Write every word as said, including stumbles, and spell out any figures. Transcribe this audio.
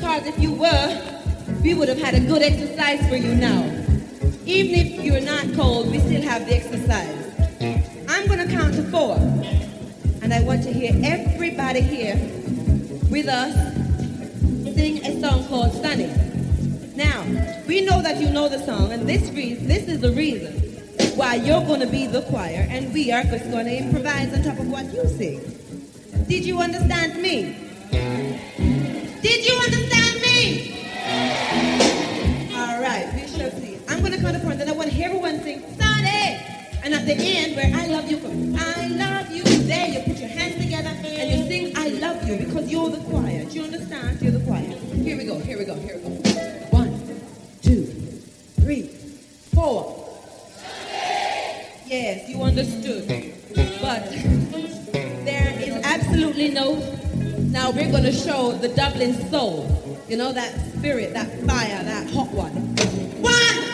because if you were, we would have had a good exercise for you now. Even if you're not cold, we still have the exercise. I'm going to count to four. And I want to hear everybody here with us sing a song called Sunny. Now, we know that you know the song, and this reason, this is the reason why you're going to be the choir, and we are just going to improvise on top of what you sing. Did you understand me? Did you understand me? All right, we shall see. I'm going to count to four, and then I want to hear everyone sing Sunny. And at the end, where I love you comes, I love you. There, you put your hands together and you sing I love you because you're the choir. Do you understand? You're the choir. Here we go, here we go, here we go. One, two, three, four. Yes, you understood. But there is absolutely no... Now we're going to show the Dublin soul. You know, that spirit, that fire, that hot one. One!